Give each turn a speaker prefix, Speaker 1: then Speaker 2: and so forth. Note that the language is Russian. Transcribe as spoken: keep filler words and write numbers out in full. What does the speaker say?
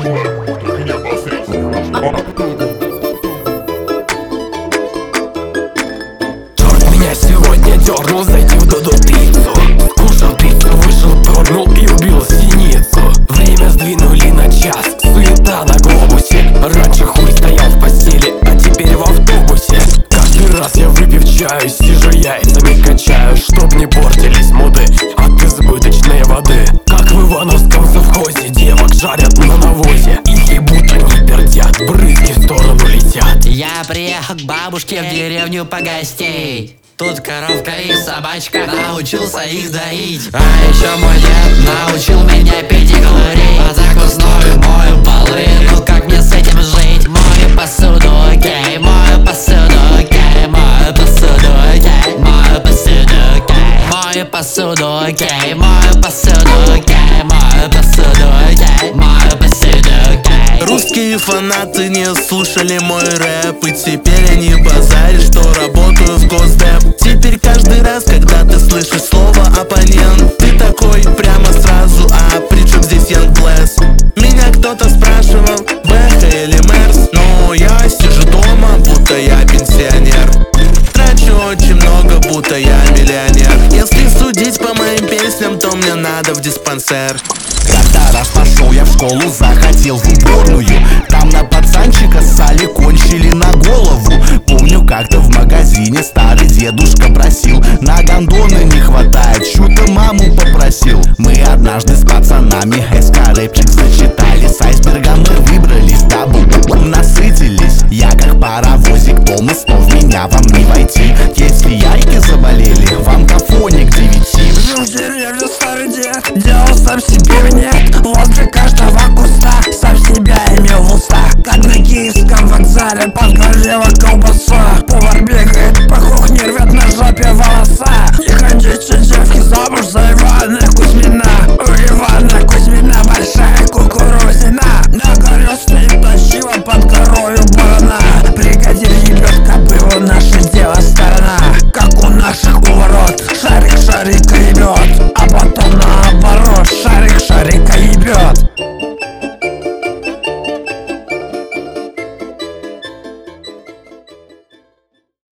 Speaker 1: Черт меня сегодня дернул зайти в Додо пиццу. Скушал пиццу, вышел, пернул и убил синицу. Время сдвинули на час, суета на глобусе. Раньше хуй стоял в постели, а теперь в автобусе. Каждый раз я выпив чаю, сижу яйцами качаю, чтоб не портились муды от избыточной воды. Как в Ивановском совхозе девок жарят на навозе. Их ебут, они пердят, брызги в сторону летят.
Speaker 2: Я приехал к бабушке в деревню погостить. Тут коровка и собачка, научился их доить. А еще мой дед научил меня пить и говорить. А закусную мою полы, ну как мне с этим жить? Мою посуду, окей, мою посуду, окей, мою посуду, окей, мою посуду, окей, мою посуду, окей, мою посуду, окей, мою посуду, окей, мою посуду, окей.
Speaker 3: Русские фанаты не слушали мой рэп, и теперь они базарят, что работаю в Госдеп. Теперь каждый раз, когда ты слышишь слово оппонент, ты такой прямо сразу: а при чем здесь Young Bless? Меня кто-то спрашивал, Бэха или Мерс, но я сижу дома, будто я пенсионер. Трачу очень много, будто я миллионер. Если судить по моим песням, то мне надо в диспансер.
Speaker 4: Когда раз пошел я в школу, захотел в уборную. Там на пацанчика ссали, кончили на голову. Помню, как-то в магазине старый дедушка просил: на гондоны не хватает, чё-то маму попросил. Мы однажды с пацанами эска-рэпчик зачитали. С айсберга мы выбрались, да бум-бум насытились. Я как паровозик полный снов, в меня вам не войти. Если яйки заболели, вам кафоник к девяти.
Speaker 5: Жил в деревне старый дед, делал сам себе минет. Возле каждого куста сам себя имел в устах. Как на киевском вокзале подгорела колбаса. Повар бегает по кухне, рвет на жопе волоса.